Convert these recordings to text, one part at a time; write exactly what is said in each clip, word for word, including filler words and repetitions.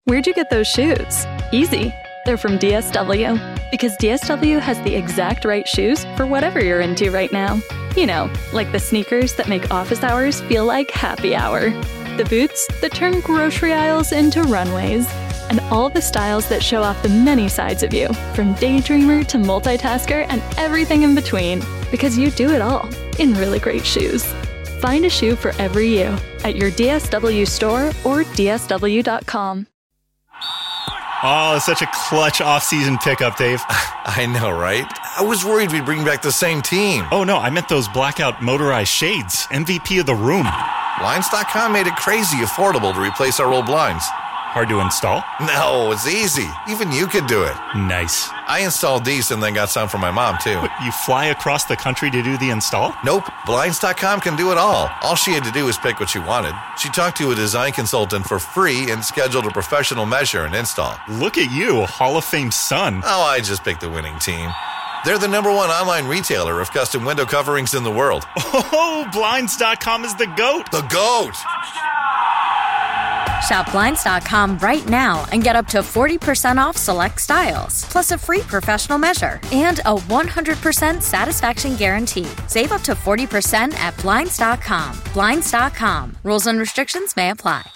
Where'd you get those shoes? Easy. They're from D S W. Because D S W has the exact right shoes for whatever you're into right now. You know, like the sneakers that make office hours feel like happy hour. The boots that turn grocery aisles into runways. And all the styles that show off the many sides of you, from daydreamer to multitasker and everything in between. Because you do it all in really great shoes. Find a shoe for every you at your D S W store or D S W dot com. Oh, such a clutch off-season pickup, Dave. I know, right? I was worried we'd bring back the same team. Oh, no, I meant those blackout motorized shades. M V P of the room. Blinds dot com made it crazy affordable to replace our old blinds. Hard to install? No, it's easy. Even you could do it. Nice. I installed these and then got some for my mom, too. What, you fly across the country to do the install? Nope. Blinds dot com can do it all. All she had to do was pick what she wanted. She talked to a design consultant for free and scheduled a professional measure and install. Look at you, Hall of Fame son. Oh, I just picked the winning team. They're the number one online retailer of custom window coverings in the world. Oh, Blinds dot com is the GOAT. The GOAT! Shop Blinds dot com right now and get up to forty percent off select styles, plus a free professional measure and a one hundred percent satisfaction guarantee. Save up to forty percent at Blinds dot com. Blinds dot com. Rules and restrictions may apply.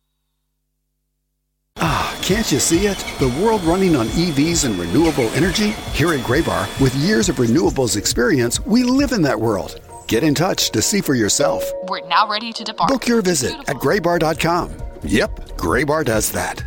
Ah, can't you see it? The world running on E Vs and renewable energy? Here at Graybar, with years of renewables experience, we live in that world. Get in touch to see for yourself. We're now ready to depart. Book your visit Beautiful. at graybar dot com. Yep, Graybar does that.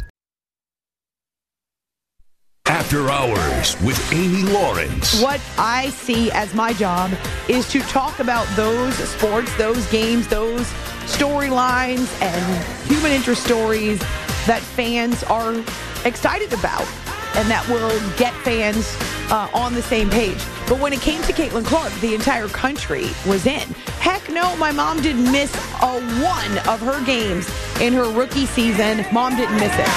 After Hours with Amy Lawrence. What I see as my job is to talk about those sports, those games, those storylines and human interest stories that fans are excited about and that will get fans uh, on the same page. But when it came to Caitlin Clark, the entire country was in. Heck no, my mom didn't miss a one of her games in her rookie season. Mom didn't miss it.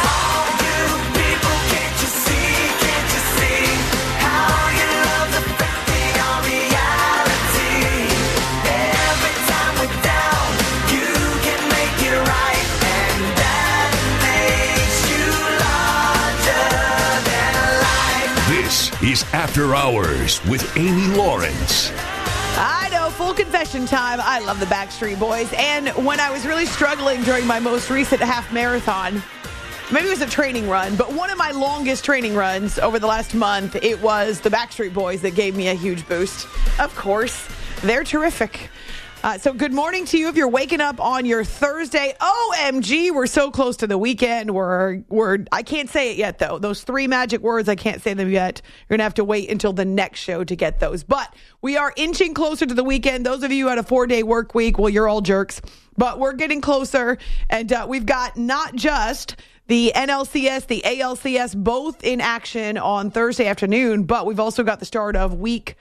Is After Hours with Amy Lawrence. I know, full confession time. I love the Backstreet Boys. And when I was really struggling during my most recent half marathon, maybe it was a training run, but one of my longest training runs over the last month, it was the Backstreet Boys that gave me a huge boost. Of course, they're terrific. Uh, so good morning to you if you're waking up on your Thursday. O M G, we're so close to the weekend. We're, we're, I can't say it yet, though. Those three magic words, I can't say them yet. You're going to have to wait until the next show to get those. But we are inching closer to the weekend. Those of you who had a four-day work week, well, you're all jerks. But we're getting closer, and uh, we've got not just the N L C S, the A L C S, both in action on Thursday afternoon, but we've also got the start of week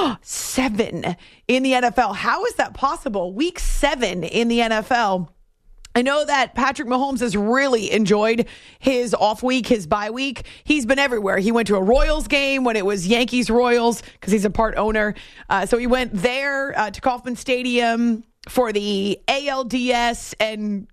seven in the N F L. How is that possible? Week seven in the N F L. I know that Patrick Mahomes has really enjoyed his off week, his bye week. He's been everywhere. He went to a Royals game when it was Yankees-Royals because he's a part owner. Uh, so he went there uh, to Kauffman Stadium for the A L D S and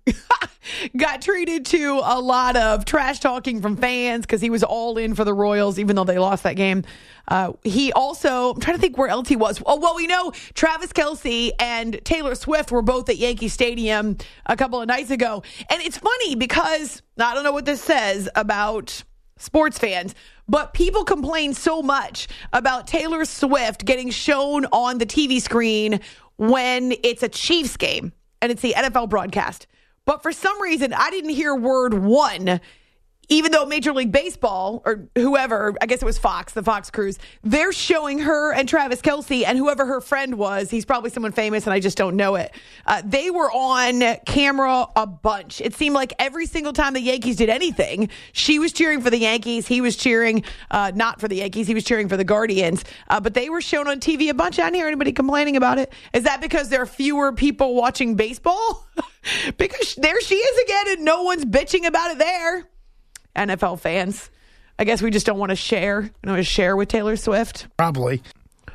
got treated to a lot of trash talking from fans because he was all in for the Royals, even though they lost that game. Uh, he also, I'm trying to think where else he was. Oh, well, we know Travis Kelce and Taylor Swift were both at Yankee Stadium a couple of nights ago. And it's funny because I don't know what this says about sports fans, but people complain so much about Taylor Swift getting shown on the T V screen when it's a Chiefs game and it's the N F L broadcast. But for some reason, I didn't hear word one, even though Major League Baseball or whoever, I guess it was Fox, the Fox crews, they're showing her and Travis Kelce and whoever her friend was. He's probably someone famous and I just don't know it. Uh, they were on camera a bunch. It seemed like every single time the Yankees did anything, she was cheering for the Yankees. He was cheering uh, not for the Yankees. He was cheering for the Guardians. Uh, but they were shown on T V a bunch. I didn't hear anybody complaining about it. Is that because there are fewer people watching baseball? Because there she is again and no one's bitching about it there. N F L fans. I guess we just don't want to share. You know, share with Taylor Swift. Probably.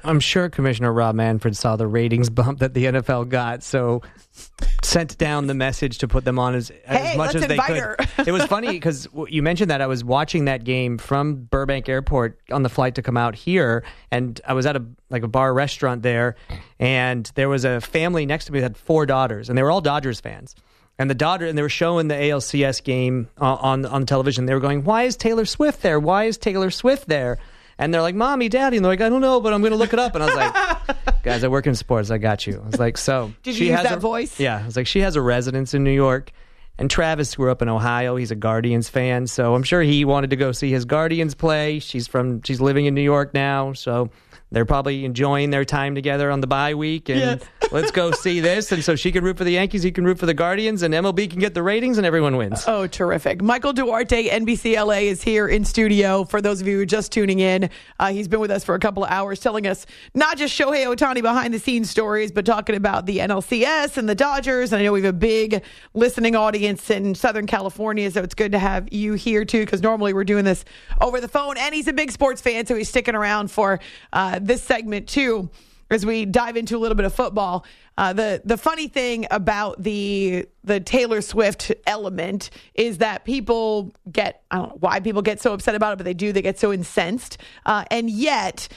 I'm sure Commissioner Rob Manfred saw the ratings bump that the N F L got, so sent down the message to put them on as, hey, as much let's as they invite could. Her. It was funny because you mentioned that I was watching that game from Burbank Airport on the flight to come out here, and I was at a like a bar restaurant there, and there was a family next to me that had four daughters, and they were all Dodgers fans. And the Dodgers, and they were showing the A L C S game uh, on on television. They were going, "Why is Taylor Swift there? Why is Taylor Swift there?" And they're like, "Mommy, Daddy," and they're like, "I don't know, but I'm going to look it up." And I was like, "Guys, I work in sports. I got you." I was like, "So did she you use has that a, voice?" Yeah, I was like, "She has a residence in New York." And Travis grew up in Ohio. He's a Guardians fan, so I'm sure he wanted to go see his Guardians play. She's from she's living in New York now, so they're probably enjoying their time together on the bye week, and yes. let's go see this. And so she can root for the Yankees, he can root for the Guardians, and M L B can get the ratings, and everyone wins. Oh, terrific. Michael Duarte, N B C L A, is here in studio. For those of you who are just tuning in, uh, he's been with us for a couple of hours telling us not just Shohei Ohtani behind-the-scenes stories, but talking about the N L C S and the Dodgers. And I know we have a big listening audience in Southern California, so it's good to have you here, too, because normally we're doing this over the phone. And he's a big sports fan, so he's sticking around for uh, this segment too, as we dive into a little bit of football. Uh, the the funny thing about the the Taylor Swift element is that people get, I don't know why people get so upset about it, but they do. They get so incensed, uh, and yet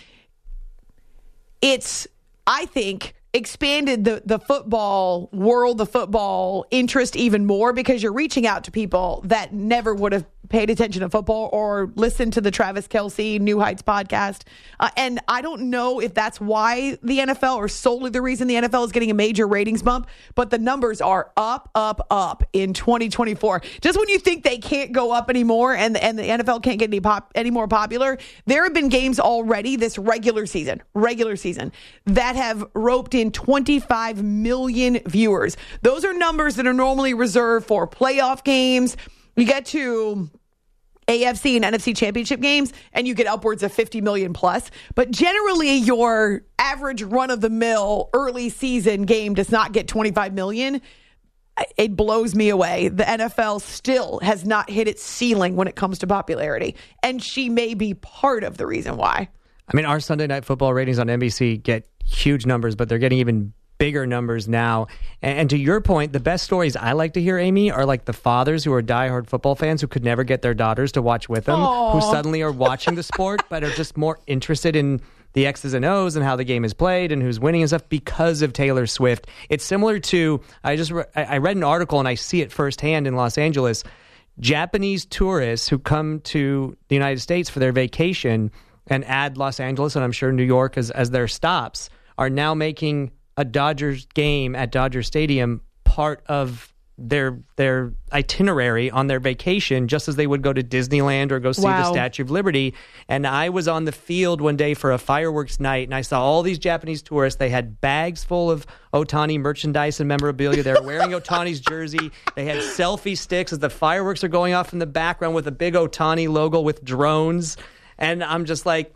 it's, I think, expanded the the football world, the football interest even more, because you're reaching out to people that never would have paid attention to football or listened to the Travis Kelce New Heights podcast. Uh, and I don't know if that's why the N F L, or solely the reason the N F L is getting a major ratings bump, but the numbers are up, up, up in twenty twenty-four. Just when you think they can't go up anymore and, and the N F L can't get any, pop, any more popular, there have been games already this regular season, regular season, that have roped in twenty-five million viewers. Those are numbers that are normally reserved for playoff games. You get to A F C and N F C championship games, and you get upwards of fifty million plus. But generally, your average run-of-the-mill early season game does not get twenty-five million. It blows me away. The N F L still has not hit its ceiling when it comes to popularity, and she may be part of the reason why. I mean, our Sunday Night Football ratings on N B C get huge numbers, but they're getting even bigger numbers now. And, and to your point, the best stories I like to hear, Amy, are like the fathers who are diehard football fans who could never get their daughters to watch with them, Aww. who suddenly are watching the sport, but are just more interested in the X's and O's and how the game is played and who's winning and stuff because of Taylor Swift. It's similar to, I just re- I read an article and I see it firsthand in Los Angeles. Japanese tourists who come to the United States for their vacation and add Los Angeles, and I'm sure New York as, as their stops, are now making a Dodgers game at Dodger Stadium part of their their itinerary on their vacation, just as they would go to Disneyland or go see wow. the Statue of Liberty. And I was on the field one day for a fireworks night, and I saw all these Japanese tourists. They had bags full of Ohtani merchandise and memorabilia. They were wearing Ohtani's jersey. They had selfie sticks as the fireworks are going off in the background with a big Ohtani logo with drones. And I'm just like,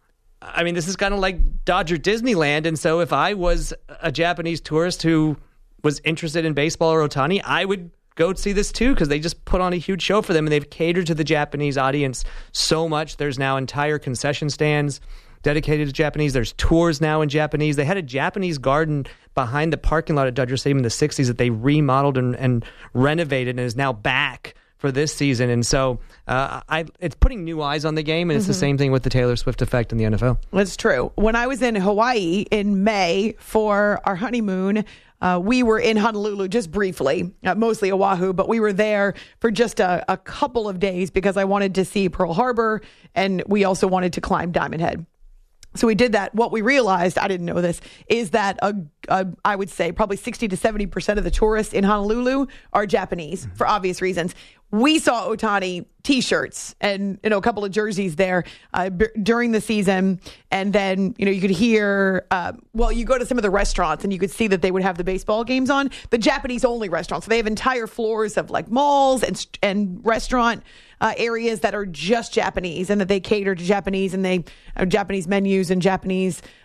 I mean, this is kind of like Dodger Disneyland. And so if I was a Japanese tourist who was interested in baseball or Ohtani, I would go see this too, because they just put on a huge show for them, and they've catered to the Japanese audience so much. There's now entire concession stands dedicated to Japanese. There's tours now in Japanese. They had a Japanese garden behind the parking lot at Dodger Stadium in the sixties that they remodeled and, and renovated and is now back for this season. And so uh, I, it's putting new eyes on the game, and it's mm-hmm. the same thing with the Taylor Swift effect in the N F L. That's true. When I was in Hawaii in May for our honeymoon, uh, we were in Honolulu just briefly, uh, mostly Oahu, but we were there for just a, a couple of days because I wanted to see Pearl Harbor, and we also wanted to climb Diamond Head. So we did that. What we realized, I didn't know this, is that a, a, I would say probably sixty to seventy percent of the tourists in Honolulu are Japanese mm-hmm. for obvious reasons. We saw Ohtani T-shirts and, you know, a couple of jerseys there uh, b- during the season. And then, you know, you could hear, uh, well, you go to some of the restaurants and you could see that they would have the baseball games on. The Japanese-only restaurants. So they have entire floors of like malls and and restaurant uh, areas that are just Japanese, and that they cater to Japanese, and they have Japanese menus and Japanese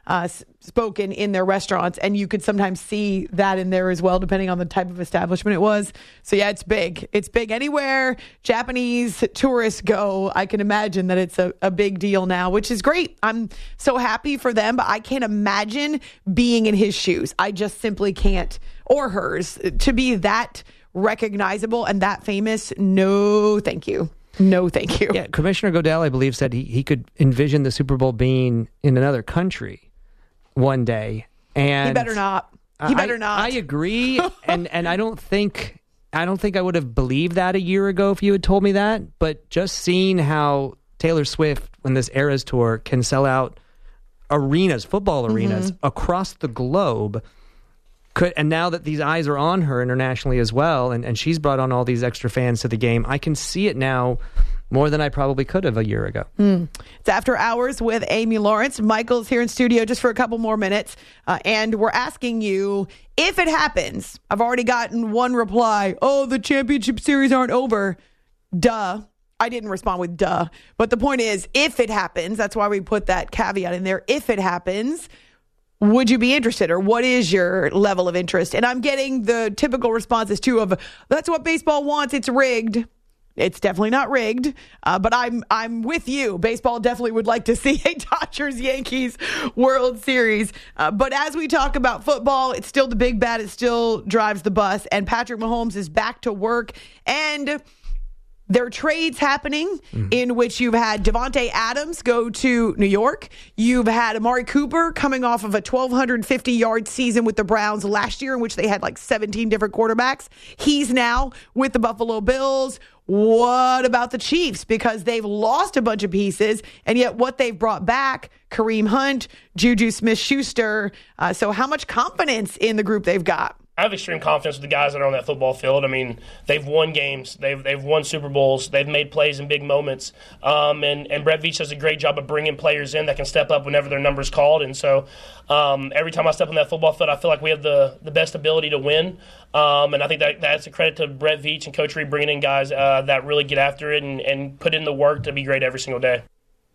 uh, spoken in their restaurants, and you could sometimes see that in there as well, depending on the type of establishment it was. So yeah, it's big. It's big anywhere Japanese tourists go. I can imagine that it's a, a big deal now, which is great. I'm so happy for them, but I can't imagine being in his shoes. I just simply can't, or hers, to be that recognizable and that famous. No, thank you. No, thank you. Yeah, Commissioner Goodell, I believe, said he, he could envision the Super Bowl being in another country one day. And he better not. He better I, not. I agree, and and I don't think I don't think I would have believed that a year ago if you had told me that. But just seeing how Taylor Swift, when this Eras tour, can sell out arenas, football arenas mm-hmm. across the globe. Could, and now that these eyes are on her internationally as well, and, and she's brought on all these extra fans to the game, I can see it now more than I probably could have a year ago. Mm. It's After Hours with Amy Lawrence. Michael's here in studio just for a couple more minutes, uh, and we're asking you, if it happens, I've already gotten one reply, oh, the championship series aren't over. Duh. I didn't respond with duh. But the point is, if it happens, that's why we put that caveat in there, if it happens, would you be interested, or what is your level of interest? And I'm getting the typical responses, too, of that's what baseball wants. It's rigged. It's definitely not rigged, uh, but I'm I'm with you. Baseball definitely would like to see a Dodgers-Yankees World Series. Uh, but as we talk about football, it's still the big bat. It still drives the bus. And Patrick Mahomes is back to work. And there are trades happening mm. in which you've had Devontae Adams go to New York. You've had Amari Cooper coming off of a twelve fifty yard season with the Browns last year, in which they had like seventeen different quarterbacks. He's now with the Buffalo Bills. What about the Chiefs? Because they've lost a bunch of pieces, and yet what they've brought back, Kareem Hunt, Juju Smith-Schuster. Uh, so how much confidence in the group they've got? I have extreme confidence with the guys that are on that football field. I mean, they've won games. They've they've won Super Bowls. They've made plays in big moments. Um, and, and Brett Veach does a great job of bringing players in that can step up whenever their number's called. And so um, every time I step on that football field, I feel like we have the, the best ability to win. Um, and I think that that's a credit to Brett Veach and Coach Reed bringing in guys uh, that really get after it and, and put in the work to be great every single day.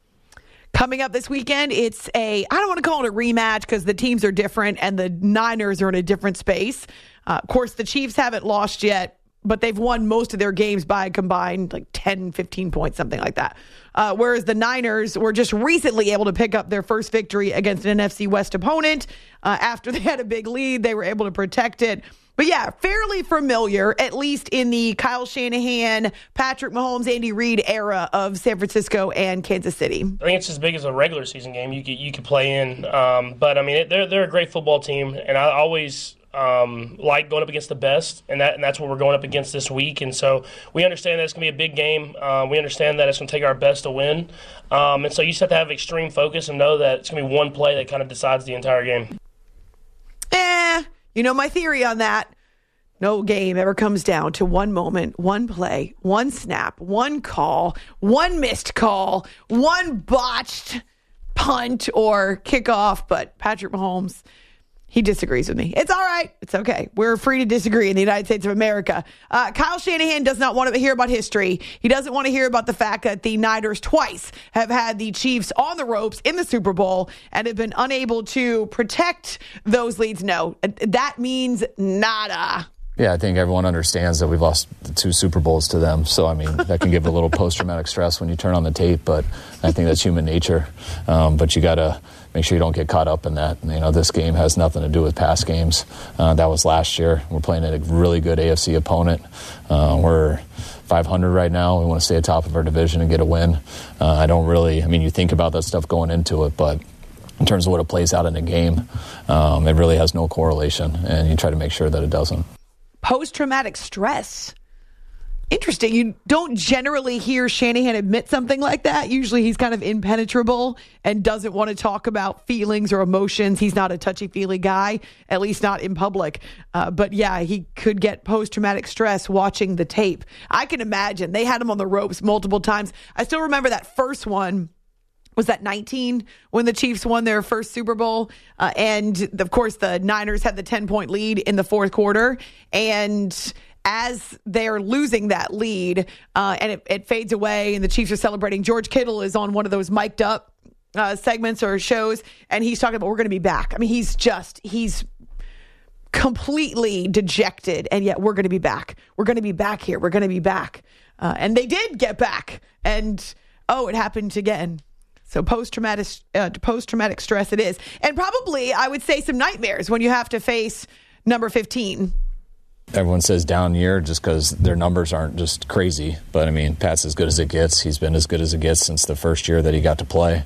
Coming up this weekend, it's a, I don't want to call it a rematch because the teams are different and the Niners are in a different space. Uh, of course, the Chiefs haven't lost yet, but they've won most of their games by a combined like ten, fifteen points, something like that. Uh, whereas the Niners were just recently able to pick up their first victory against an N F C West opponent. Uh, after they had a big lead, they were able to protect it. But yeah, fairly familiar, at least in the Kyle Shanahan, Patrick Mahomes, Andy Reid era of San Francisco and Kansas City. I think it's as big as a regular season game you could you could play in. Um, but I mean, it, they're they're a great football team, and I always um, like going up against the best, and that and that's what we're going up against this week. And so we understand that it's going to be a big game. Uh, we understand that it's going to take our best to win, um, and so you just have to have extreme focus and know that it's going to be one play that kind of decides the entire game. Eh. You know my theory on that. No game ever comes down to one moment, one play, one snap, one call, one missed call, one botched punt or kickoff. But Patrick Mahomes, he disagrees with me. It's all right. It's okay. We're free to disagree in the United States of America. Uh, Kyle Shanahan does not want to hear about history. He doesn't want to hear about the fact that the Niners twice have had the Chiefs on the ropes in the Super Bowl and have been unable to protect those leads. No, that means nada. Yeah, I think everyone understands that we've lost two Super Bowls to them. So, I mean, that can give a little post-traumatic stress when you turn on the tape, but I think that's human nature. Um, but you got to make sure you don't get caught up in that. You know, this game has nothing to do with past games. Uh, that was last year. We're playing a really good A F C opponent. Uh, we're five hundred right now. We want to stay atop of our division and get a win. Uh, I don't really, I mean, you think about that stuff going into it, but in terms of what it plays out in a game, um, it really has no correlation, and you try to make sure that it doesn't. Post-traumatic stress. Interesting. You don't generally hear Shanahan admit something like that. Usually he's kind of impenetrable and doesn't want to talk about feelings or emotions. He's not a touchy-feely guy, at least not in public. Uh, but yeah, he could get post-traumatic stress watching the tape. I can imagine. They had him on the ropes multiple times. I still remember that first one. Was that nineteen when the Chiefs won their first Super Bowl? Uh, and, of course, the Niners had the ten-point lead in the fourth quarter. And as they're losing that lead uh, and it, it fades away and the Chiefs are celebrating, George Kittle is on one of those mic'd up uh, segments or shows, and he's talking about we're going to be back. I mean, he's just, he's completely dejected, and yet we're going to be back. We're going to be back here. We're going to be back. Uh, and they did get back. And, oh, it happened again. So post-traumatic uh, post-traumatic stress it is. And probably, I would say, some nightmares when you have to face number fifteen. Everyone says down year just because their numbers aren't just crazy. But, I mean, Pat's as good as it gets. He's been as good as it gets since the first year that he got to play.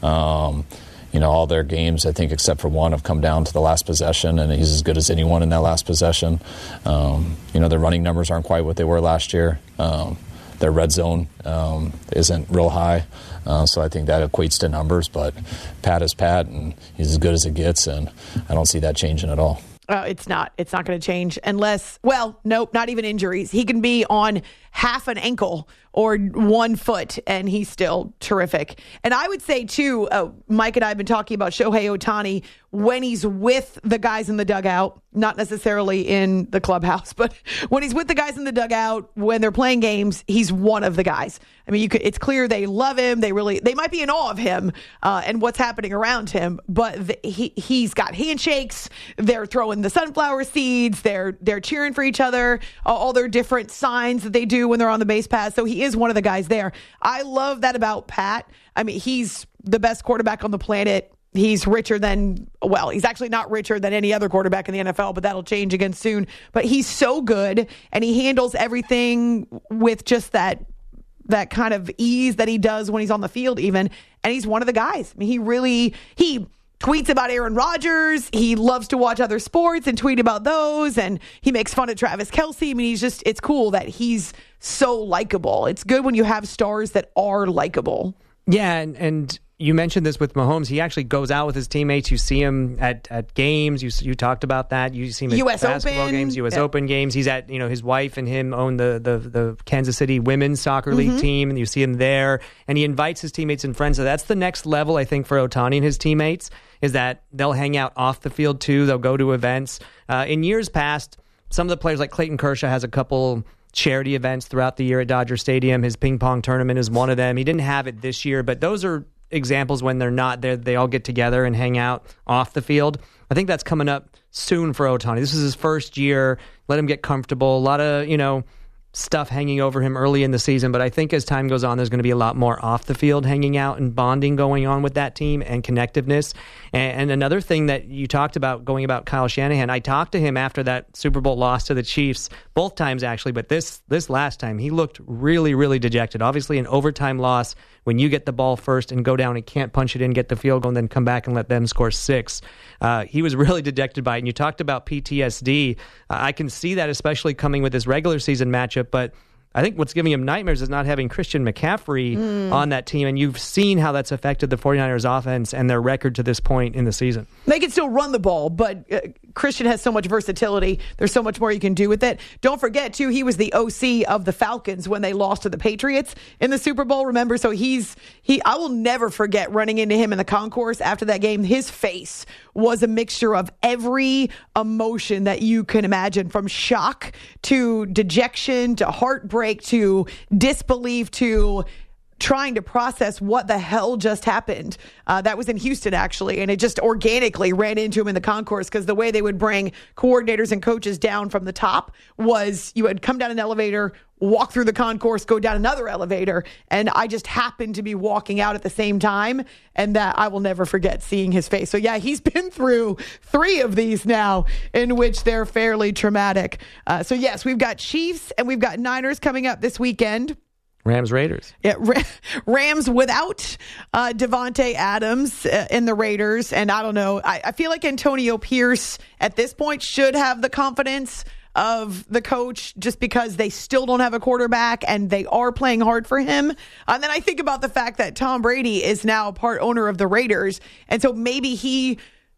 Um, you know, all their games, I think, except for one, have come down to the last possession, and he's as good as anyone in that last possession. Um, you know, their running numbers aren't quite what they were last year. Um, their red zone um, isn't real high. Uh, so I think that equates to numbers. But Pat is Pat, and he's as good as it gets, and I don't see that changing at all. Uh, it's not. It's not going to change unless, well, nope, not even injuries. He can be on half an ankle or one foot, and he's still terrific. And I would say, too, uh, Mike and I have been talking about Shohei Ohtani when he's with the guys in the dugout, not necessarily in the clubhouse, but when he's with the guys in the dugout, when they're playing games, he's one of the guys. I mean, you could, it's clear they love him. They really, they might be in awe of him uh, and what's happening around him, but the, he, he's got handshakes. They're throwing the sunflower seeds. They're, they're cheering for each other, uh, all their different signs that they do when they're on the base paths. So he is one of the guys there. I love that about Pat. I mean, he's the best quarterback on the planet. He's richer than, well, he's actually not richer than any other quarterback in the N F L, but that'll change again soon. But he's so good, and he handles everything with just that that kind of ease that he does when he's on the field even. And he's one of the guys. I mean, he really, he tweets about Aaron Rodgers. He loves to watch other sports and tweet about those. And he makes fun of Travis Kelce. I mean, he's just, it's cool that he's so likable. It's good when you have stars that are likable. Yeah, and, and you mentioned this with Mahomes. He actually goes out with his teammates. You see him at, at games. You you talked about that. You see him at U S basketball Open. games, U S Yeah. Open games. He's at, you know, his wife and him own the the, the Kansas City Women's Soccer League Mm-hmm. team, and you see him there. And he invites his teammates and friends. So that's the next level, I think, for Ohtani and his teammates, is that they'll hang out off the field too. They'll go to events. Uh, in years past, some of the players like Clayton Kershaw has a couple charity events throughout the year at Dodger Stadium. His ping pong tournament is one of them. He didn't have it this year, but those are examples when they're not there. They all get together and hang out off the field. I think that's coming up soon for Ohtani. This is his first year. Let him get comfortable. A lot of, you know, stuff hanging over him early in the season, but I think as time goes on, there's going to be a lot more off the field hanging out and bonding going on with that team and connectiveness. And, and another thing that you talked about going about Kyle Shanahan, I talked to him after that Super Bowl loss to the Chiefs, both times actually, but this this last time he looked really, really dejected. Obviously an overtime loss when you get the ball first and go down and can't punch it in, get the field goal, and then come back and let them score six. Uh, he was really dejected by it. And you talked about P T S D. Uh, I can see that especially coming with this regular season matchup, but I think what's giving him nightmares is not having Christian McCaffrey mm. on that team, and you've seen how that's affected the 49ers offense and their record to this point in the season. They can still run the ball, but uh, Christian has so much versatility. There's so much more you can do with it. Don't forget, too, he was the O C of the Falcons when they lost to the Patriots in the Super Bowl, remember? So he's, he. I will never forget running into him in the concourse after that game. His face was a mixture of every emotion that you can imagine, from shock to dejection to heartbreak to disbelief to trying to process what the hell just happened. Uh, that was in Houston, actually, and it just organically ran into him in the concourse, because the way they would bring coordinators and coaches down from the top was you would come down an elevator, walk through the concourse, go down another elevator, and I just happened to be walking out at the same time, and that I will never forget seeing his face. So yeah, he's been through three of these now in which they're fairly traumatic. Uh, so yes, we've got Chiefs and we've got Niners coming up this weekend. Rams Raiders. Yeah, Rams without uh, Devontae Adams uh, in the Raiders. And I don't know, I, I feel like Antonio Pierce at this point should have the confidence of the coach, just because they still don't have a quarterback and they are playing hard for him. And then I think about the fact that Tom Brady is now part owner of the Raiders. And so maybe he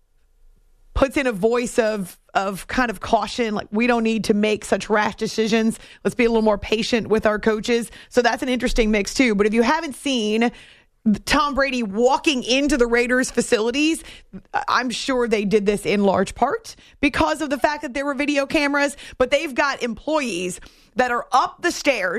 puts in a voice of of kind of caution, like, we don't need to make such rash decisions. Let's be a little more patient with our coaches. So that's an interesting mix too. But if you haven't seen Tom Brady walking into the Raiders facilities, I'm sure they did this in large part because of the fact that there were video cameras, but they've got employees that are up the stairs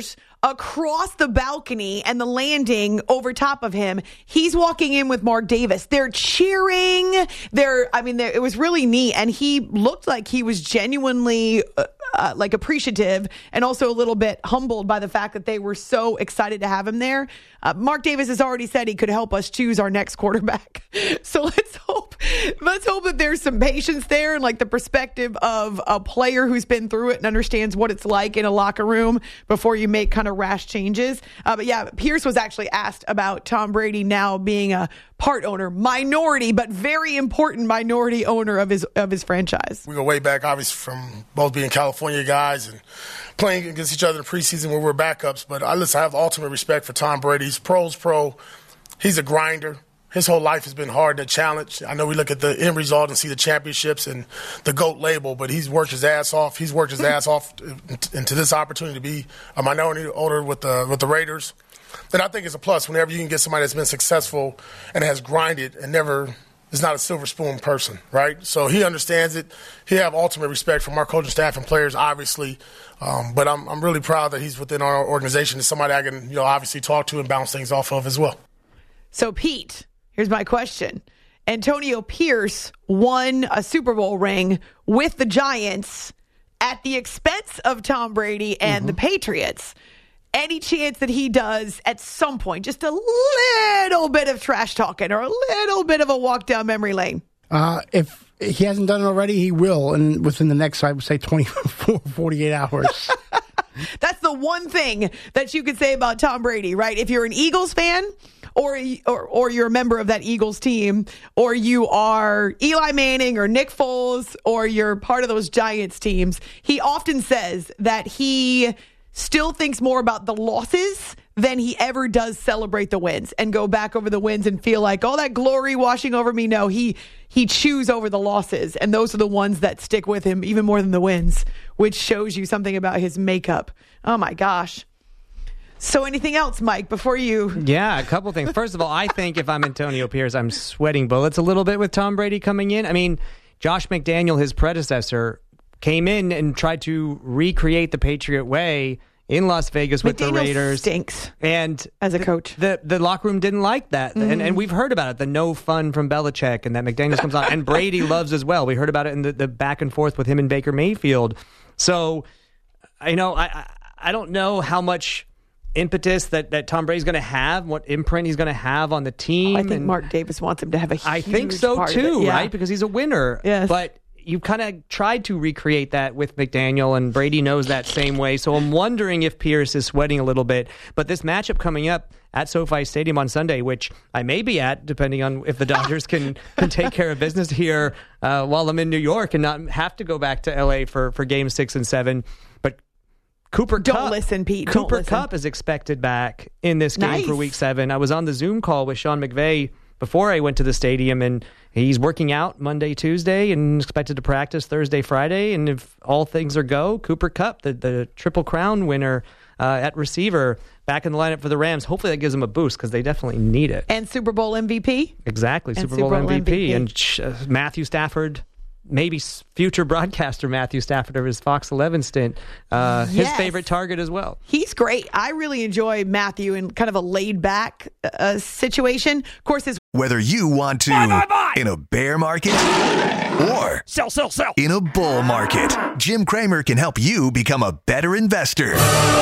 across the balcony and the landing over top of him. He's walking in with Mark Davis. They're cheering. They're, I mean, they're, it was really neat. And he looked like he was genuinely uh, uh, like appreciative and also a little bit humbled by the fact that they were so excited to have him there. Uh, Mark Davis has already said he could help us choose our next quarterback. So let's hope, let's hope that there's some patience there and like the perspective of a player who's been through it and understands what it's like in a locker room before you make kind of rash changes. Uh, but yeah, Pierce was actually asked about Tom Brady now being a part owner, minority, but very important minority owner of his of his franchise. We go way back, obviously, from both being California guys and playing against each other in the preseason when we were backups. But I listen, I have ultimate respect for Tom Brady. He's pro's pro. He's a grinder. His whole life has been hard to challenge. I know we look at the end result and see the championships and the GOAT label, but he's worked his ass off. He's worked his ass off into this opportunity to be a minority owner with the with the Raiders. Then I think it's a plus whenever you can get somebody that's been successful and has grinded and never is not a silver spoon person, right? So he understands it. He have ultimate respect from our coaching staff and players, obviously. Um, but I'm I'm really proud that he's within our organization. It's somebody I can, you know, obviously talk to and bounce things off of as well. So Pete, here's my question. Antonio Pierce won a Super Bowl ring with the Giants at the expense of Tom Brady and mm-hmm. the Patriots. Any chance that he does at some point just a little bit of trash talking or a little bit of a walk down memory lane? Uh, if he hasn't done it already, he will, and within the next, I would say, twenty-four, forty-eight hours. That's the one thing that you could say about Tom Brady, right? If you're an Eagles fan or, or or you're a member of that Eagles team, or you are Eli Manning or Nick Foles, or you're part of those Giants teams, he often says that he still thinks more about the losses than he ever does celebrate the wins and go back over the wins and feel like, oh, that glory washing over me. No, he he chews over the losses, and those are the ones that stick with him even more than the wins, which shows you something about his makeup. Oh, my gosh. So anything else, Mike, before you... Yeah, a couple things. First of all, I think if I'm Antonio Pierce, I'm sweating bullets a little bit with Tom Brady coming in. I mean, Josh McDaniel, his predecessor, came in and tried to recreate the Patriot way in Las Vegas with McDaniel the Raiders. Stinks and as a coach. The the locker room didn't like that. Mm-hmm. And, and we've heard about it, the no fun from Belichick, and that McDaniels comes on. And Brady loves as well. We heard about it in the, the back and forth with him and Baker Mayfield. So, you know, I, I don't know how much impetus that, that Tom Brady's going to have, what imprint he's going to have on the team. Oh, I think and Mark Davis wants him to have a huge I think so, part too, of it. Yeah. right? Because he's a winner. Yes. But you kind of tried to recreate that with McDaniel, and Brady knows that same way. So I'm wondering if Pierce is sweating a little bit. But this matchup coming up at SoFi Stadium on Sunday, which I may be at, depending on if the Dodgers can, can take care of business here uh, while I'm in New York and not have to go back to L A for, for game six and seven. But Cooper Don't Kupp, listen, Pete. Don't Cooper listen. Kupp is expected back in this game Nice. for week seven. I was on the Zoom call with Sean McVay before I went to the stadium, and he's working out Monday, Tuesday, and expected to practice Thursday, Friday. And if all things are go, Cooper Kupp, the, the Triple Crown winner uh, at receiver, back in the lineup for the Rams. Hopefully that gives them a boost because they definitely need it. And Super Bowl M V P? Exactly, And Super Bowl, Super Bowl M V P. M V P. And uh, Matthew Stafford, maybe future broadcaster Matthew Stafford of his Fox eleven stint, uh, his Yes. favorite target as well. He's great. I really enjoy Matthew in kind of a laid-back uh, situation. Of course, his Whether you want to Buy, buy, buy. in a bear market or Sell, sell, sell. in a bull market, Jim Cramer can help you become a better investor.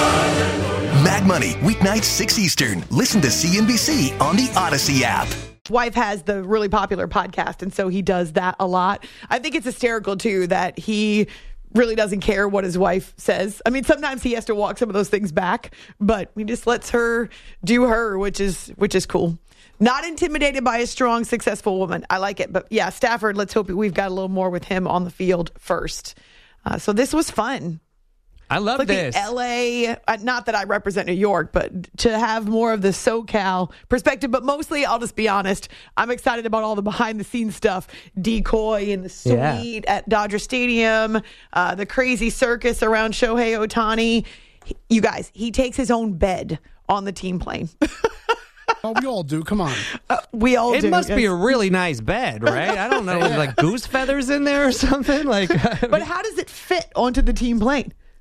Mad Money, weeknights six Eastern. Listen to C N B C on the Odyssey app. wife has the really popular podcast, and so he does that a lot. I think it's hysterical, too, that he really doesn't care what his wife says. I mean, sometimes he has to walk some of those things back, but he just lets her do her, which is which is cool. Not intimidated by a strong, successful woman. I like it. But yeah, Stafford, let's hope we've got a little more with him on the field first. Uh, so this was fun. I love like this. The L A, uh, not that I represent New York, but to have more of the SoCal perspective. But mostly, I'll just be honest, I'm excited about all the behind-the-scenes stuff. Decoy in the suite yeah. at Dodger Stadium, uh, the crazy circus around Shohei Ohtani. You guys, he takes his own bed on the team plane. Oh, we all do. Come on. Uh, we all it do. It must yes. be a really nice bed, right? I don't know, yeah. like goose feathers in there or something. Like, but how does it fit onto the team plane?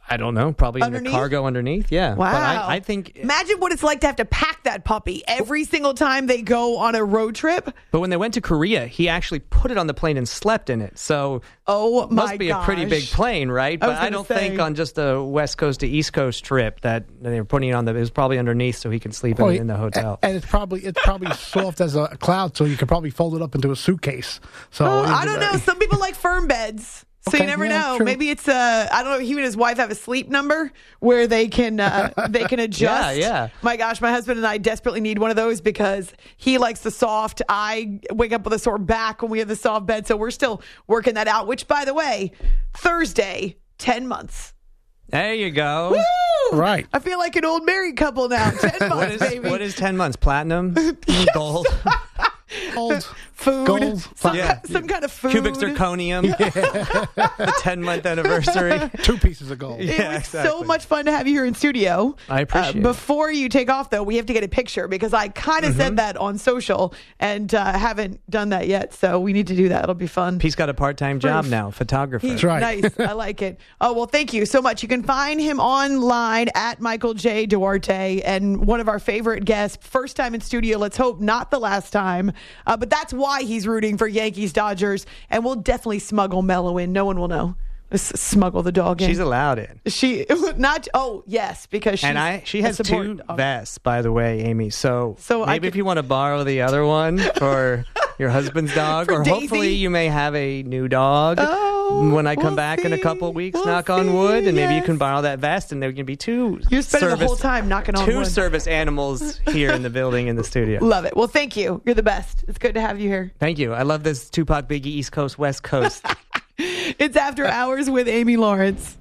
I don't know. Probably Underneath? in the cargo underneath. Yeah. Wow. But I, I think. Imagine what it's like to have to pack that puppy every single time they go on a road trip. But when they went to Korea, he actually put it on the plane and slept in it. So oh my must be gosh. a pretty big plane, right? I But I, don't say. think on just a West Coast to East Coast trip that they were putting it on the. It was probably underneath, so he can sleep Well, in, in the hotel. And it's probably it's probably soft as a cloud, so you could probably fold it up into a suitcase. So Oh, I don't know. Some people like firm beds. So Okay, you never yeah, know. true. Maybe it's uh I don't know. He and his wife have a sleep number where they can uh, they can adjust. Yeah, yeah. My gosh, my husband and I desperately need one of those because he likes the soft. I wake up with a sore back when we have the soft bed. So we're still working that out. Which, by the way, Thursday, ten months. There you go. Woo! Right. I feel like an old married couple now. Ten months, What is, baby. what is ten months? Platinum? Gold? Gold. Food. Gold. Some, Yeah. ki- some kind of food. Cubic zirconium? The ten-month anniversary? Two pieces of gold. It Yeah, was so exactly. much fun to have you here in studio. I appreciate it. Before you take off, though, we have to get a picture because I kind of Mm-hmm. said that on social and uh, haven't done that yet. So we need to do that. It'll be fun. He's got a part-time job Proof. now, photographer. That's right. Nice. I like it. Oh, well, thank you so much. You can find him online at Michael J. Duarte and one of our favorite guests. First time in studio. Let's hope not the last time. Uh, but that's why he's rooting for Yankees Dodgers. And we'll definitely smuggle Mello in. No one will know. Just smuggle the dog in. She's allowed in. She not. Oh yes, because she's And I, she a has support two dog. vests, by the way, Amy. So, So I maybe could- if you want to borrow the other one for your husband's dog, For or Daisy? hopefully you may have a new dog Oh, when I come we'll back in a see. couple of weeks. We'll knock on see, wood, and maybe you yes. can borrow that vest, and there can be two. You're spending service, the whole time knocking on two wood. service animals here in the building in the studio. Love it. Well, thank you. You're the best. It's good to have you here. Thank you. I love this Tupac Biggie East Coast West Coast. It's After Hours with Amy Lawrence.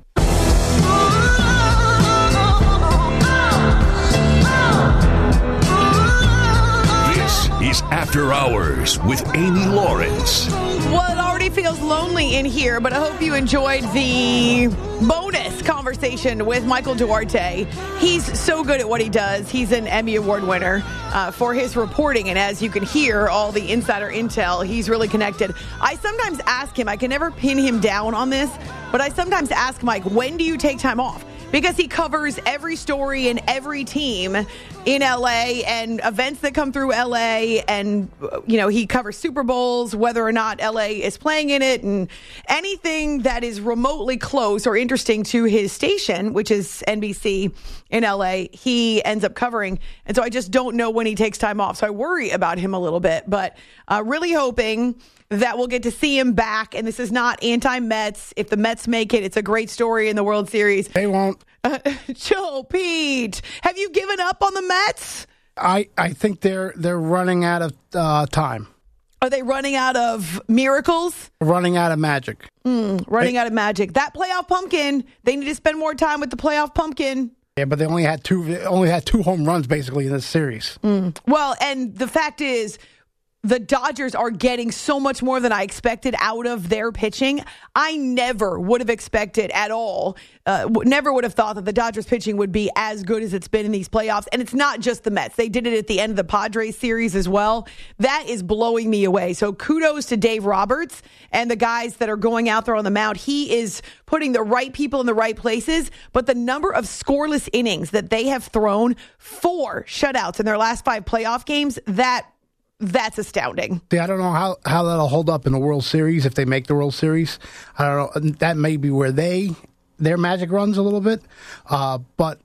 This is After Hours with Amy Lawrence. Well, it already feels lonely in here, but I hope you enjoyed the bonus conversation with Michael Duarte. He's so good at what he does. He's an Emmy Award winner uh, for his reporting, and as you can hear, all the insider intel, he's really connected. I sometimes ask him, I can never pin him down on this, but I sometimes ask Mike, when do you take time off? Because he covers every story and every team in L A and events that come through L A. And, you know, he covers Super Bowls, whether or not L A is playing in it, and anything that is remotely close or interesting to his station, which is N B C in L A, he ends up covering. And so I just don't know when he takes time off. So I worry about him a little bit, but uh, really hoping that we'll get to see him back. And this is not anti-Mets. If the Mets make it, it's a great story in the World Series. They won't. Uh, Joe, Pete, have you given up on the Mets? I, I think they're they're running out of uh, time, Are they running out of miracles? running out of magic. Mm, running out of magic. That playoff pumpkin, they need to spend more time with the playoff pumpkin. Yeah, but they only had two. They only had two home runs basically in this series. Mm. Well, and the fact is, the Dodgers are getting so much more than I expected out of their pitching. I never would have expected at all, uh, w- never would have thought that the Dodgers pitching would be as good as it's been in these playoffs. And it's not just the Mets. They did it at the end of the Padres series as well. That is blowing me away. So kudos to Dave Roberts and the guys that are going out there on the mound. He is putting the right people in the right places. But the number of scoreless innings that they have thrown, four shutouts in their last five playoff games, that That's astounding. See, I don't know how, how that'll hold up in the World Series if they make the World Series. I don't know. That may be where they their magic runs a little bit. Uh, but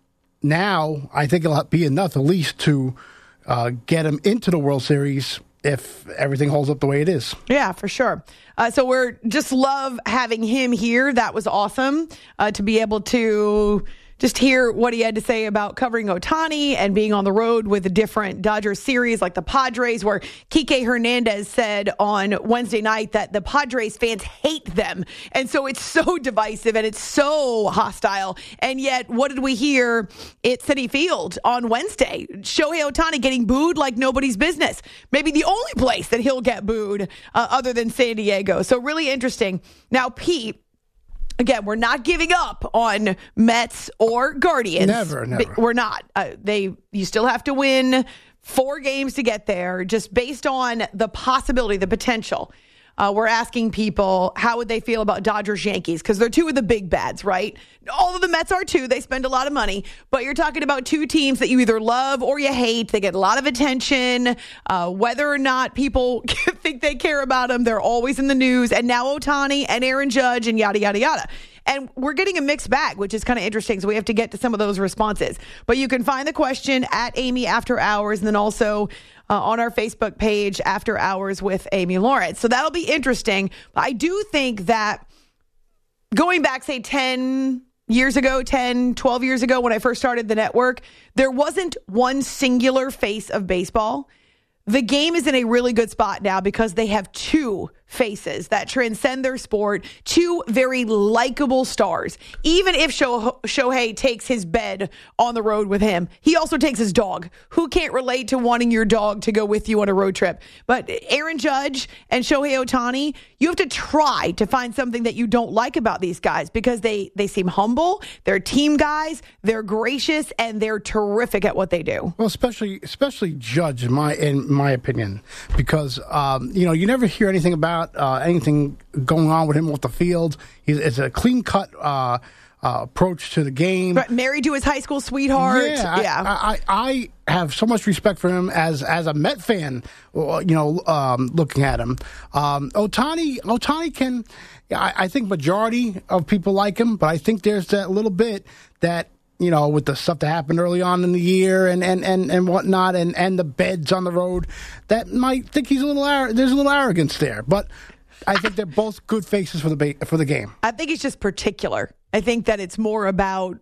now I think it'll be enough at least to uh, get them into the World Series if everything holds up the way it is. Yeah, for sure. Uh, so we're just love having him here. That was awesome uh, to be able to just hear what he had to say about covering Ohtani and being on the road with a different Dodgers series like the Padres, where Kike Hernandez said on Wednesday night that the Padres fans hate them. And so it's so divisive and it's so hostile. And yet, what did we hear at Citi Field on Wednesday? Shohei Ohtani getting booed like nobody's business. Maybe the only place that he'll get booed uh, other than San Diego. So really interesting. Now, Pete, again, we're not giving up on Mets or Guardians. Never, never. But we're not. Uh, they, you still have to win four games to get there, just based on the possibility, the potential. uh, we're asking people how would they feel about Dodgers Yankees, because they're two of the big bads, right? All of the Mets are too. They spend a lot of money, but you're talking about two teams that you either love or you hate. They get a lot of attention. Uh, whether or not people think they care about them, they're always in the news. And now Ohtani and Aaron Judge and yada, yada, yada. And we're getting a mixed bag, which is kind of interesting. So we have to get to some of those responses. But you can find the question at Amy After Hours, and then also uh, on our Facebook page, After Hours with Amy Lawrence. So that'll be interesting. But I do think that going back, say, ten years ago, ten, twelve years ago, when I first started the network, there wasn't one singular face of baseball. The game is in a really good spot now because they have two faces that transcend their sport, two very likable stars. Even if Shohei Shohei takes his bed on the road with him, he also takes his dog. Who can't relate to wanting your dog to go with you on a road trip? But Aaron Judge and Shohei Ohtani, you have to try to find something that you don't like about these guys because they, they seem humble, they're team guys, they're gracious, and they're terrific at what they do. Well, especially especially Judge, in my in my opinion, because um, you know, you never hear anything about Uh, anything going on with him off the field. He's, it's a clean-cut uh, uh, approach to the game. But married to his high school sweetheart. Yeah, yeah. I, I, I have so much respect for him as as a Met fan. You know, um, looking at him, um, Ohtani, Ohtani can. I, I think majority of people like him, but I think there's that little bit that, you know, with the stuff that happened early on in the year and, and, and, and whatnot, and, and the beds on the road, that might think he's a little, there's a little arrogance there. But I think they're both good faces for the ba- for the game. I think it's just particular. I think that it's more about,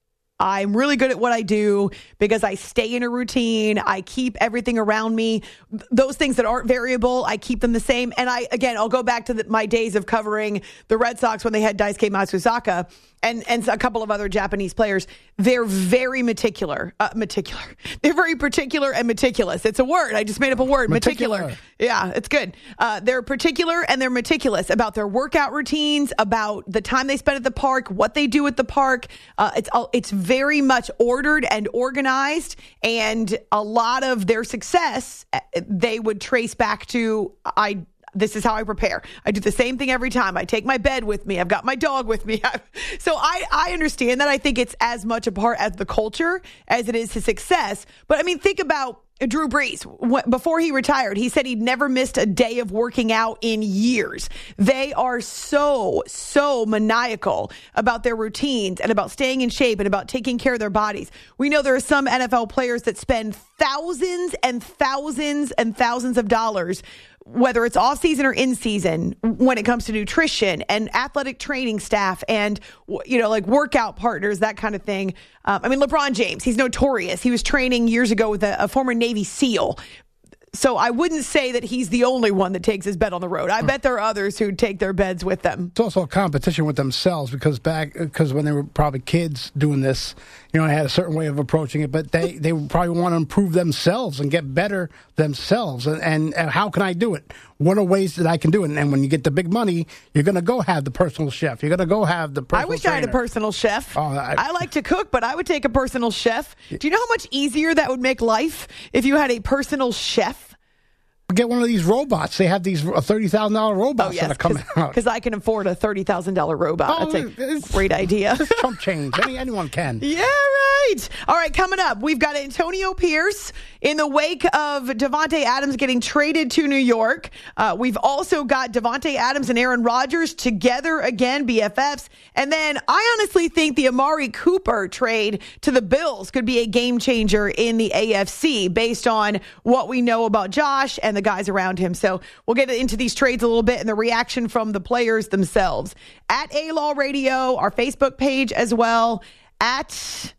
I'm really good at what I do because I stay in a routine. I keep everything around me. Those things that aren't variable, I keep them the same. And I, again, I'll go back to the, my days of covering the Red Sox when they had Daisuke Matsuzaka and, and a couple of other Japanese players. They're very meticular. Uh, meticular. They're very particular and meticulous. It's a word. I just made up a word. Meticular. meticular. Yeah, it's good. Uh, they're particular and they're meticulous about their workout routines, about the time they spend at the park, what they do at the park. Uh, it's it's very much ordered and organized, and a lot of their success they would trace back to I. This is how I prepare. I do the same thing every time. I take my bed with me. I've got my dog with me. So I, I understand that. I think it's as much a part of the culture as it is his success. But I mean, think about Drew Brees. Before he retired, he said he'd never missed a day of working out in years. They are so, so maniacal about their routines and about staying in shape and about taking care of their bodies. We know there are some N F L players that spend thousands and thousands and thousands of dollars, whether it's off season or in season, when it comes to nutrition and athletic training staff and, you know, like workout partners, that kind of thing. Um, I mean, LeBron James, he's notorious. He was training years ago with a, a former Navy SEAL. So I wouldn't say that he's the only one that takes his bed on the road. I bet there are others who take their beds with them. It's also a competition with themselves because back because when they were probably kids doing this, you know, they had a certain way of approaching it, but they, they probably want to improve themselves and get better themselves. And, and, and how can I do it? What are ways that I can do it? And when you get the big money, you're going to go have the personal chef. You're going to go have the personal I wish trainer. I had a personal chef. Oh, I, I like to cook, but I would take a personal chef. Do you know how much easier that would make life if you had a personal chef? Get one of these robots. They have these thirty thousand dollars robots oh, yes, that are coming out. Because I can afford a thirty thousand dollars robot. Oh, That's a great idea. It's chump change. Any, anyone can. Yeah, right. All right, coming up, we've got Antonio Pierce in the wake of Davante Adams getting traded to New York. Uh, we've also got Davante Adams and Aaron Rodgers together again, B F Fs. And then I honestly think the Amari Cooper trade to the Bills could be a game changer in the A F C based on what we know about Josh and the guys around him. So we'll get into these trades a little bit and the reaction from the players themselves. At A-Law Radio, our Facebook page as well. At,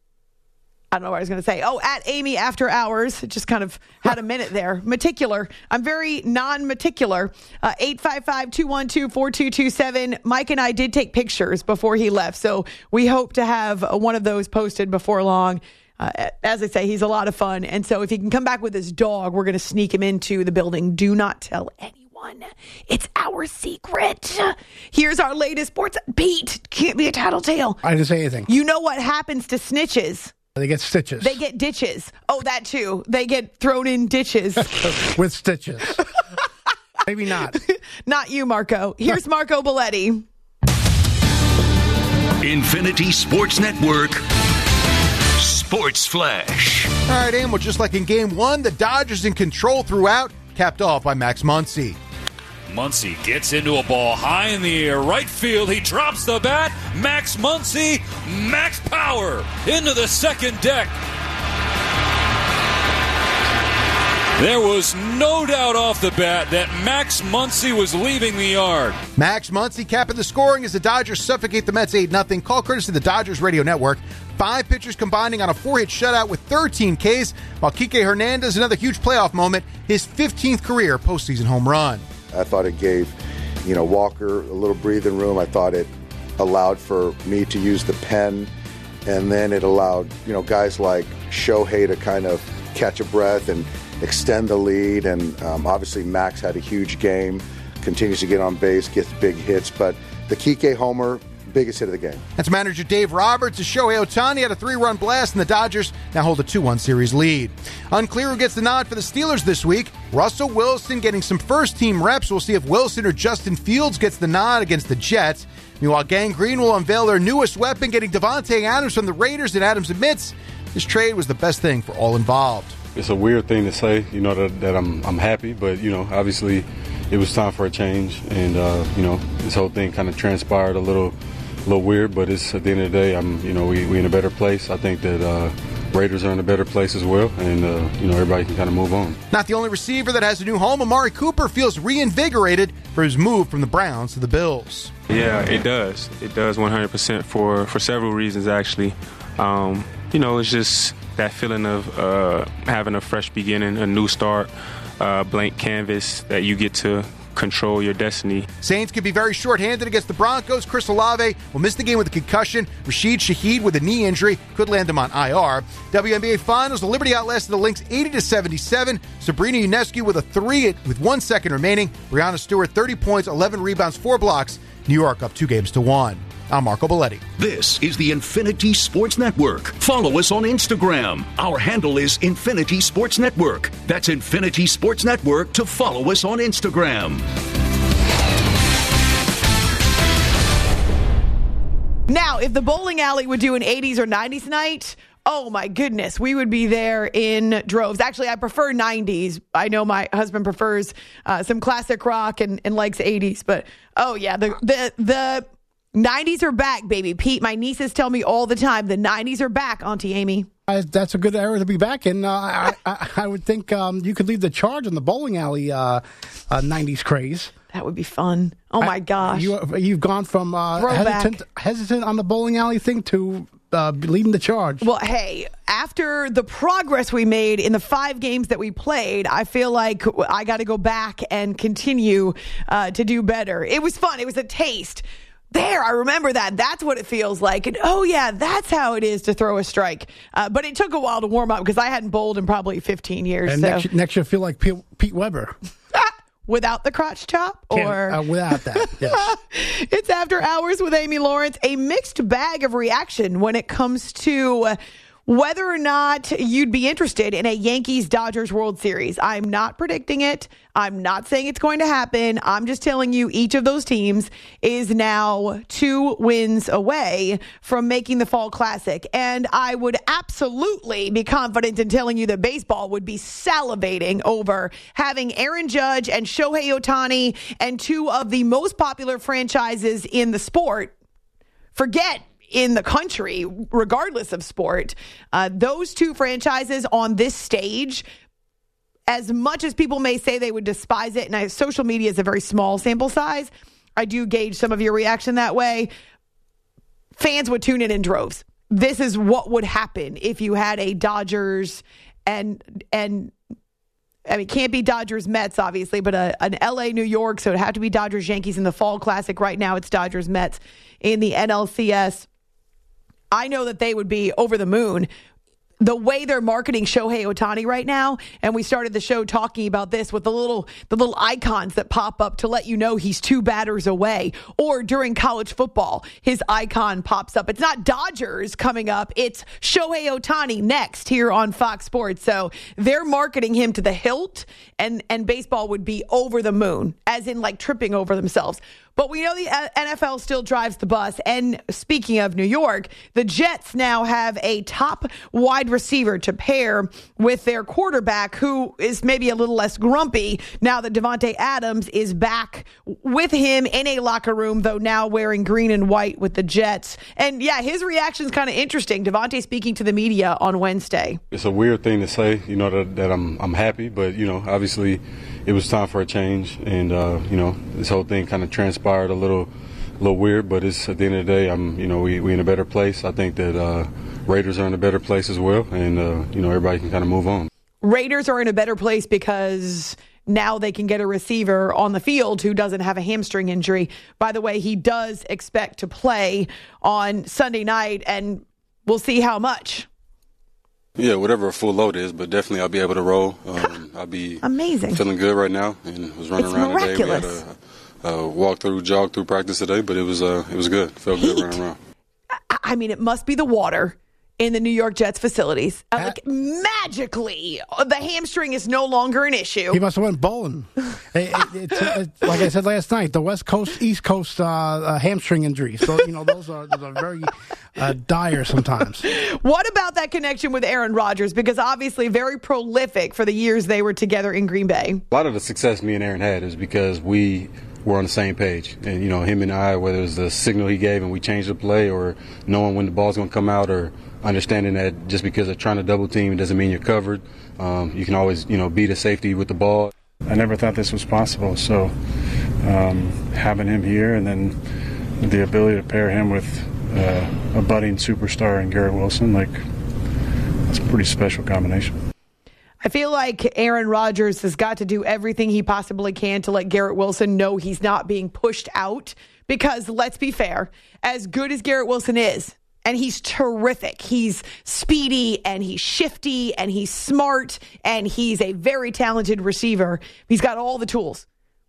I don't know what I was going to say. Oh, at Amy After Hours. Just kind of had a minute there. Meticular. I'm very non-meticular. Uh, eight five five, two one two, four two two seven. Mike and I did take pictures before he left. So we hope to have one of those posted before long. Uh, as I say, he's a lot of fun. And so if he can come back with his dog, we're going to sneak him into the building. Do not tell anyone. It's our secret. Here's our latest sports. Pete, can't be a tattletale. I didn't say anything. You know what happens to snitches? They get stitches. They get ditches. Oh, that too. They get thrown in ditches. With stitches. Maybe not. Not you, Marco. Here's Marco Belletti. Infinity Sports Network Sports Flash. All right, Emil, just like in game one, the Dodgers in control throughout, capped off by Max Muncy. Muncy gets into a ball high in the air, right field. He drops the bat. Max Muncy, max power into the second deck. There was no doubt off the bat that Max Muncy was leaving the yard. Max Muncy capping the scoring as the Dodgers suffocate the Mets eight nothing. Call courtesy of the Dodgers Radio Network. Five pitchers combining on a four-hit shutout with thirteen Ks, while Kike Hernandez, another huge playoff moment, his fifteenth career postseason home run. I thought it gave, you know, Walker a little breathing room. I thought it allowed for me to use the pen, and then it allowed, you know, guys like Shohei to kind of catch a breath and extend the lead. And um, obviously Max had a huge game, continues to get on base, gets big hits. But the Kike homer, biggest hit of the game. That's manager Dave Roberts as Shohei Ohtani had a three-run blast, and the Dodgers now hold a two one series lead. Unclear who gets the nod for the Steelers this week. Russell Wilson getting some first-team reps. We'll see if Wilson or Justin Fields gets the nod against the Jets. Meanwhile, Gang Green will unveil their newest weapon, getting Devontae Adams from the Raiders, and Adams admits this trade was the best thing for all involved. It's a weird thing to say, you know, that, that I'm I'm happy, but, you know, obviously it was time for a change, and, uh, you know, this whole thing kind of transpired a little a little weird, but it's at the end of the day, I'm, you know, we we in a better place. I think that uh, Raiders are in a better place as well, and, uh, you know, everybody can kind of move on. Not the only receiver that has a new home. Amari Cooper feels reinvigorated for his move from the Browns to the Bills. Yeah, it does. It does one hundred percent for, for several reasons, actually. Um, you know, it's just that feeling of uh, having a fresh beginning, a new start, uh, blank canvas that you get to control your destiny. Saints could be very short-handed against the Broncos. Chris Olave will miss the game with a concussion. Rashid Shaheed with a knee injury could land him on I R. W N B A Finals, the Liberty outlasted the Lynx eighty to seventy-seven. Sabrina Ionescu with a three with one second remaining. Breanna Stewart, thirty points, eleven rebounds, four blocks. New York up two games to one. I'm Marco Belletti. This is the Infinity Sports Network. Follow us on Instagram. Our handle is Infinity Sports Network. That's Infinity Sports Network to follow us on Instagram. Now, if the bowling alley would do an eighties or nineties night, oh my goodness, we would be there in droves. Actually, I prefer nineties. I know my husband prefers uh, some classic rock and, and likes eighties, but oh yeah, the the the nineties are back, baby. Pete, my nieces tell me all the time, the nineties are back, Auntie Amy. Uh, that's a good era to be back in. Uh, I, I, I would think um, you could lead the charge on the bowling alley uh, uh, nineties craze. That would be fun. Oh, my I, gosh. You, you've gone from uh, hesitant, hesitant on the bowling alley thing to uh, leading the charge. Well, hey, after the progress we made in the five games that we played, I feel like I got to go back and continue uh, to do better. It was fun. It was a taste. There, I remember that. That's what it feels like. And oh, yeah, that's how it is to throw a strike. Uh, but it took a while to warm up because I hadn't bowled in probably fifteen years. And so. next, next you'll feel like Pete, Pete Weber. Without the crotch chop? Or uh, without that, yes. It's After Hours with Amy Lawrence. A mixed bag of reaction when it comes to uh, whether or not you'd be interested in a Yankees-Dodgers World Series. I'm not predicting it. I'm not saying it's going to happen. I'm just telling you each of those teams is now two wins away from making the Fall Classic. And I would absolutely be confident in telling you that baseball would be salivating over having Aaron Judge and Shohei Ohtani and two of the most popular franchises in the sport. Forget in the country, regardless of sport, uh, those two franchises on this stage, as much as people may say they would despise it, and I, social media is a very small sample size, I do gauge some of your reaction that way. Fans would tune in in droves. This is what would happen if you had a Dodgers and, and I mean, it can't be Dodgers Mets, obviously, but a, an L A New York, so it'd have to be Dodgers Yankees in the Fall Classic. Right now, it's Dodgers Mets in the N L C S. I know that they would be over the moon. the way they're marketing Shohei Ohtani right now, and we started the show talking about this with the little the little icons that pop up to let you know he's two batters away. Or during college football, his icon pops up. It's not Dodgers coming up. It's Shohei Ohtani next here on Fox Sports. So they're marketing him to the hilt, and, and baseball would be over the moon, as in like tripping over themselves. But we know the N F L still drives the bus. And speaking of New York, the Jets now have a top wide receiver to pair with their quarterback, who is maybe a little less grumpy now that Davante Adams is back with him in a locker room, though now wearing green and white with the Jets. And yeah, his reaction is kind of interesting. Davante speaking to the media on Wednesday. It's a weird thing to say, you know, that, that I'm I'm happy, but, you know, obviously it was time for a change, and uh, you know, this whole thing kind of transpired a little, little weird. But it's at the end of the day, I'm, you know, we we in a better place. I think that uh, Raiders are in a better place as well, and uh, you know, everybody can kind of move on. Raiders are in a better place because now they can get a receiver on the field who doesn't have a hamstring injury. By the way, he does expect to play on Sunday night, and we'll see how much. Yeah, whatever a full load is, but definitely I'll be able to roll. Um, I'll be amazing, feeling good right now, and was running it's around miraculous. today. We had a, a walk through, jog through practice today, but it was uh, it was good. Felt Heat. good running around. I mean, it must be the water in the New York Jets facilities. Uh, like magically, the hamstring is no longer an issue. He must have went bowling. it, it, it's, it's, like I said last night, the West Coast, East Coast uh, uh, hamstring injuries. So, you know, those are, those are very uh, dire sometimes. What about that connection with Aaron Rodgers? Because obviously very prolific for the years they were together in Green Bay. A lot of the success me and Aaron had is because we were on the same page. And, you know, him and I, whether it was the signal he gave and we changed the play, or knowing when the ball's going to come out, or understanding that just because they're trying to double team, it doesn't mean you're covered. Um, you can always, you know, beat a safety with the ball. I never thought this was possible. So um, having him here, and then the ability to pair him with uh, a budding superstar in Garrett Wilson, like, that's a pretty special combination. I feel like Aaron Rodgers has got to do everything he possibly can to let Garrett Wilson know he's not being pushed out. Because let's be fair, as good as Garrett Wilson is, and he's terrific. He's speedy, and he's shifty, and he's smart, and he's a very talented receiver. He's got all the tools.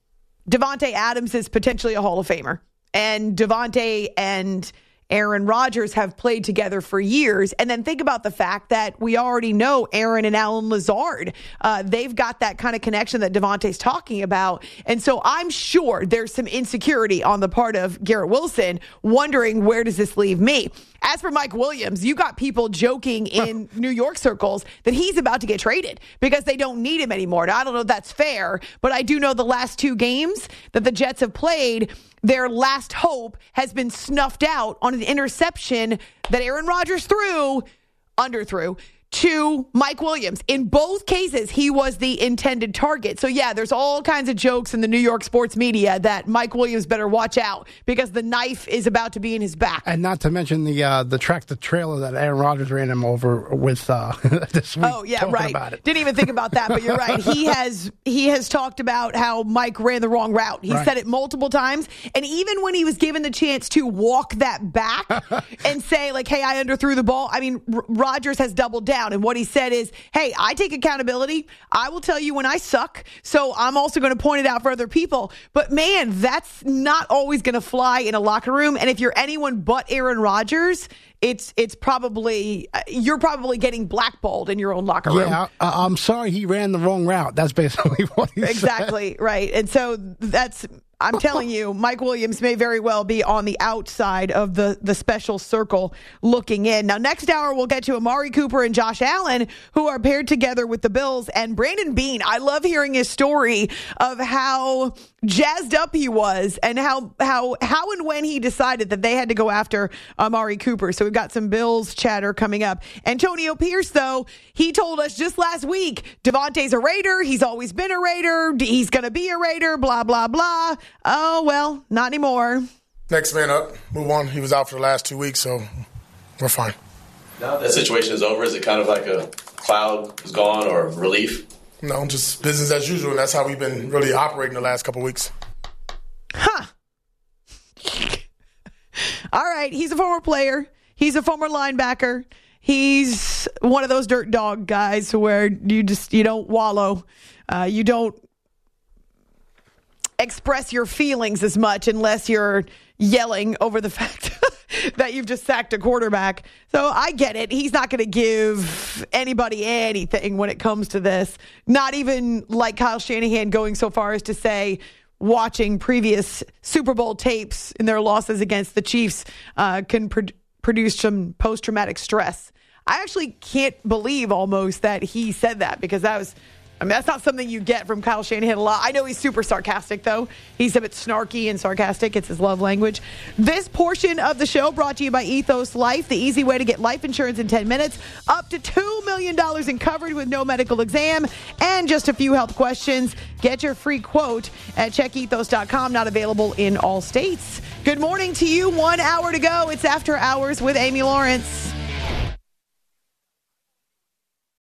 Davante Adams is potentially a Hall of Famer. And Davante and Aaron Rodgers have played together for years. And then think about the fact that we already know Aaron and Allen Lazard. Uh, they've got that kind of connection that Davante's talking about. And so I'm sure there's some insecurity on the part of Garrett Wilson, wondering, where does this leave me? As for Mike Williams, you got people joking in New York circles that he's about to get traded because they don't need him anymore. Now, I don't know if that's fair, but I do know the last two games that the Jets have played, their last hope has been snuffed out on an interception that Aaron Rodgers threw, underthrew, to Mike Williams. In both cases, he was the intended target. So, yeah, there's all kinds of jokes in the New York sports media that Mike Williams better watch out because the knife is about to be in his back. And not to mention the uh, the tractor trailer that Aaron Rodgers ran him over with uh, this week. Oh, yeah, right. About it. Didn't even think about that, but you're right. He has he has talked about how Mike ran the wrong route. He Right. said it multiple times. And even when he was given the chance to walk that back and say, like, hey, I underthrew the ball, I mean, R- Rodgers has doubled down. And what he said is, hey, I take accountability. I will tell you when I suck. So I'm also going to point it out for other people. But, man, that's not always going to fly in a locker room. And if you're anyone but Aaron Rodgers, it's it's probably you're probably getting blackballed in your own locker room. Yeah, I, I'm sorry he ran the wrong route. That's basically what he exactly, said. Exactly, right. And so that's, I'm telling you, Mike Williams may very well be on the outside of the, the special circle looking in. Now, next hour, we'll get to Amari Cooper and Josh Allen, who are paired together with the Bills. And Brandon Beane, I love hearing his story of how jazzed up he was and how how how and when he decided that they had to go after Amari Cooper. So we've got some Bills chatter coming up. Antonio Pierce, though, he told us just last week, Davante's a Raider. He's always been a Raider. He's going to be a Raider, blah, blah, blah. Oh, well, not anymore. Next man up. Move on. He was out for the last two weeks, so we're fine. Now that situation is over, is it kind of like a cloud is gone or relief? No, just business as usual, and that's how we've been really operating the last couple weeks. Huh. All right. He's a former player. He's a former linebacker. He's not one of those dirt dog guys where you just you don't wallow, uh, you don't express your feelings as much unless you're yelling over the fact that you've just sacked a quarterback. So I get it. He's not going to give anybody anything when it comes to this. Not even like Kyle Shanahan going so far as to say watching previous Super Bowl tapes in their losses against the Chiefs uh, can pro- produce some post-traumatic stress. I actually can't believe almost that he said that, because that was... I mean, that's not something you get from Kyle Shanahan a lot. I know he's super sarcastic, though. He's a bit snarky and sarcastic. It's his love language. This portion of the show brought to you by Ethos Life, the easy way to get life insurance in ten minutes, up to two million dollars in coverage with no medical exam and just a few health questions. Get your free quote at check ethos dot com, not available in all states. Good morning to you. One hour to go. It's After Hours with Amy Lawrence.